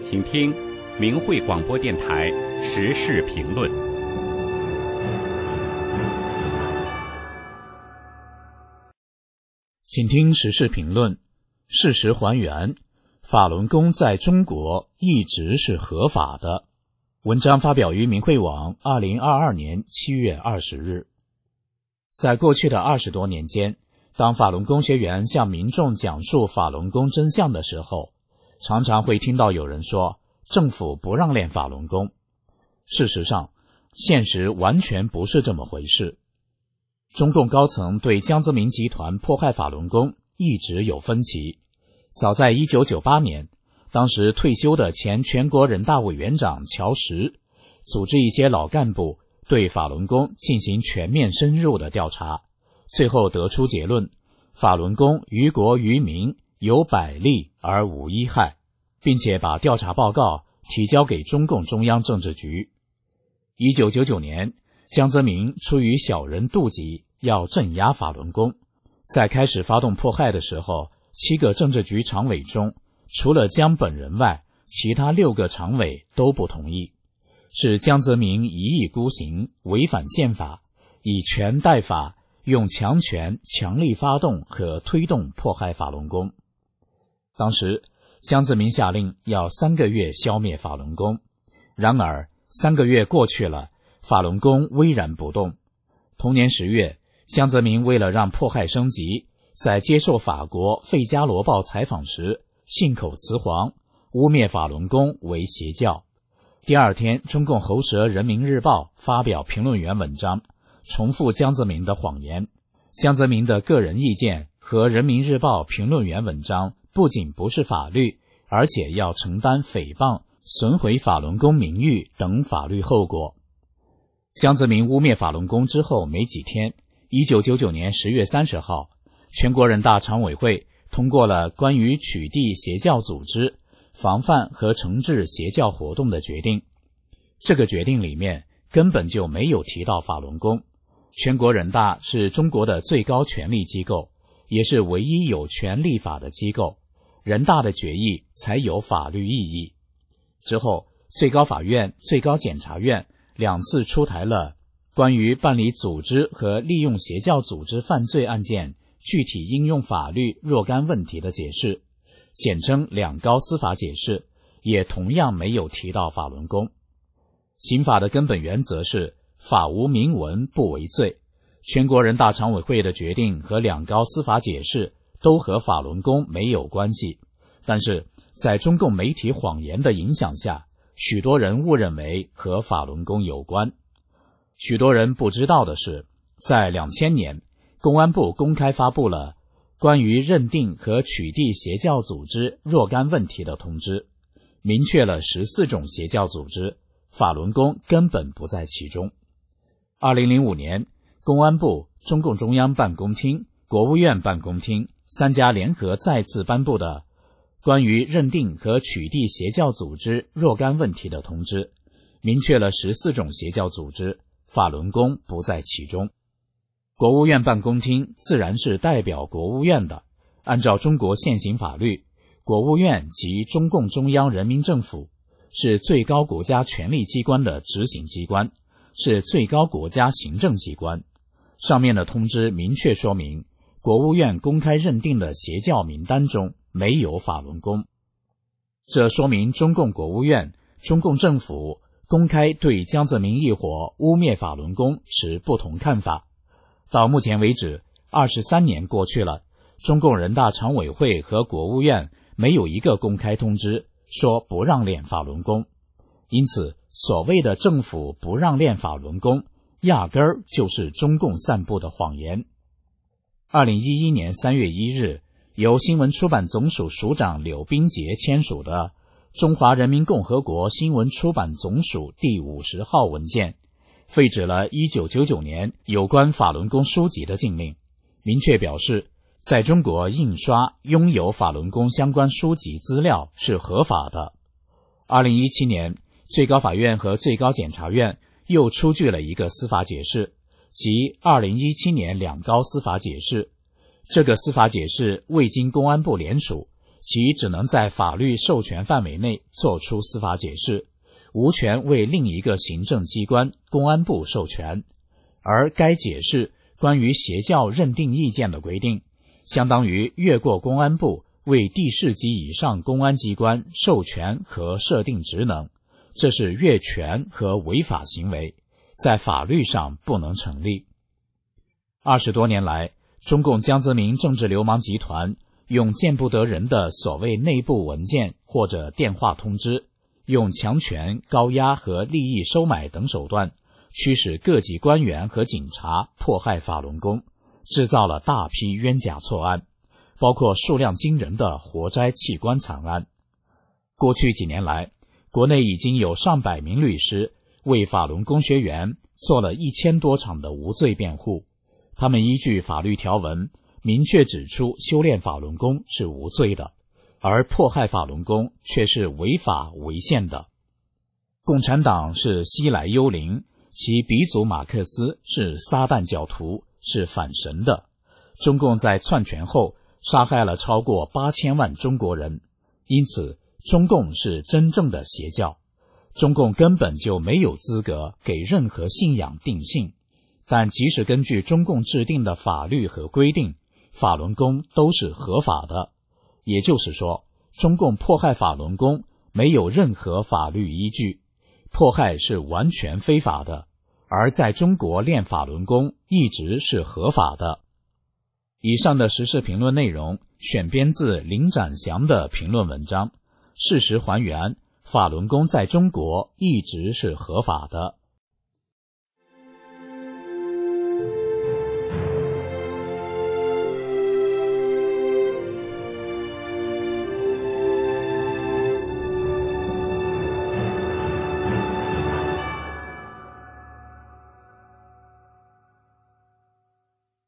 请听明慧广播电台时事评论。 请听时事评论。事实还原，法轮功在中国一直是合法的。文章发表于明慧网2022年7月20日。在过去的20多年间，当法轮功学员向民众讲述法轮功真相的时候，常常会听到有人说政府不让练法轮功。事实上，现实完全不是这么回事。中共高层对江泽民集团迫害法轮功一直有分歧。早在1998年，当时退休的前全国人大委员长乔石组织一些老干部对法轮功进行全面深入的调查，最后得出结论：法轮功于国于民有百利而无一害，并且把调查报告提交给中共中央政治局。1999年，江泽民出于小人妒忌，要镇压法轮功，在开始发动迫害的时候，7个政治局常委中，除了江本人外，其他6个常委都不同意，是江泽民一意孤行，违反宪法，以权代法，用强权强力发动和推动迫害法轮功。当时江泽民下令要3个月消灭法轮功，然而3个月过去了，法轮功巍然不动。同年10月，江泽民为了让迫害升级，在接受法国《费加罗报》采访时信口雌黄，污蔑法轮功为邪教。第二天，中共喉舌《人民日报》发表评论员文章，重复江泽民的谎言。江泽民的个人意见和《人民日报》评论员文章不仅不是法律，而且要承担诽谤、损毁法轮功名誉等法律后果。江泽民污蔑法轮功之后没几天，1999年10月30号，全国人大常委会通过了关于取缔邪教组织、防范和惩治邪教活动的决定。这个决定里面根本就没有提到法轮功。全国人大是中国的最高权力机构，也是唯一有权立法的机构，人大的决议才有法律意义。之后，最高法院、最高检察院2次出台了关于办理组织和利用邪教组织犯罪案件具体应用法律若干问题的解释，简称2高司法解释，也同样没有提到法轮功。刑法的根本原则是法无明文不为罪，全国人大常委会的决定和2高司法解释都和法轮功没有关系，但是在中共媒体谎言的影响下，许多人误认为和法轮功有关。许多人不知道的是，在2000年，公安部公开发布了关于认定和取缔邪教组织若干问题的通知，明确了14种邪教组织，法轮功根本不在其中。2005年，公安部、中共中央办公厅、国务院办公厅3家联合再次颁布的关于认定和取缔邪教组织若干问题的通知，明确了14种邪教组织，法轮功不在其中。国务院办公厅自然是代表国务院的，按照中国现行法律，国务院及中共中央人民政府是最高国家权力机关的执行机关，是最高国家行政机关。上面的通知明确说明，国务院公开认定的邪教名单中没有法轮功。这说明中共国务院、中共政府公开对江泽民一伙污蔑法轮功持不同看法。到目前为止，23年过去了，中共人大常委会和国务院没有一个公开通知说不让练法轮功。因此，所谓的政府不让练法轮功，压根儿就是中共散布的谎言。2011年3月1日，由新闻出版总署署长柳斌杰签署的《中华人民共和国新闻出版总署第50号文件》，废止了1999年有关法轮功书籍的禁令，明确表示，在中国印刷拥有法轮功相关书籍资料是合法的。2017年，最高法院和最高检察院又出具了一个司法解释，即2017年2高司法解释。这个司法解释未经公安部联署， 其只能在法律授权范围内作出司法解释，无权为另一个行政机关公安部授权。而该解释关于邪教认定意见的规定，相当于越过公安部为第4级以上公安机关授权和设定职能，这是越权和违法行为，在法律上不能成立。20多年来，中共江泽民政治流氓集团用见不得人的所谓内部文件或者电话通知，用强权、高压和利益收买等手段，驱使各级官员和警察迫害法轮功，制造了大批冤假错案，包括数量惊人的活摘器官惨案。过去几年来，国内已经有上百名律师为法轮功学员做了1000多场的无罪辩护，他们依据法律条文明确指出修炼法轮功是无罪的，而迫害法轮功却是违法违宪的。共产党是西来幽灵，其鼻祖马克思是撒旦教徒，是反神的。中共在篡权后杀害了超过8000万中国人，因此中共是真正的邪教。中共根本就没有资格给任何信仰定性，但即使根据中共制定的法律和规定，法轮功都是合法的。也就是说，中共迫害法轮功没有任何法律依据，迫害是完全非法的，而在中国练法轮功一直是合法的。以上的时事评论内容选编自林展祥的评论文章，事实还原，法轮功在中国一直是合法的。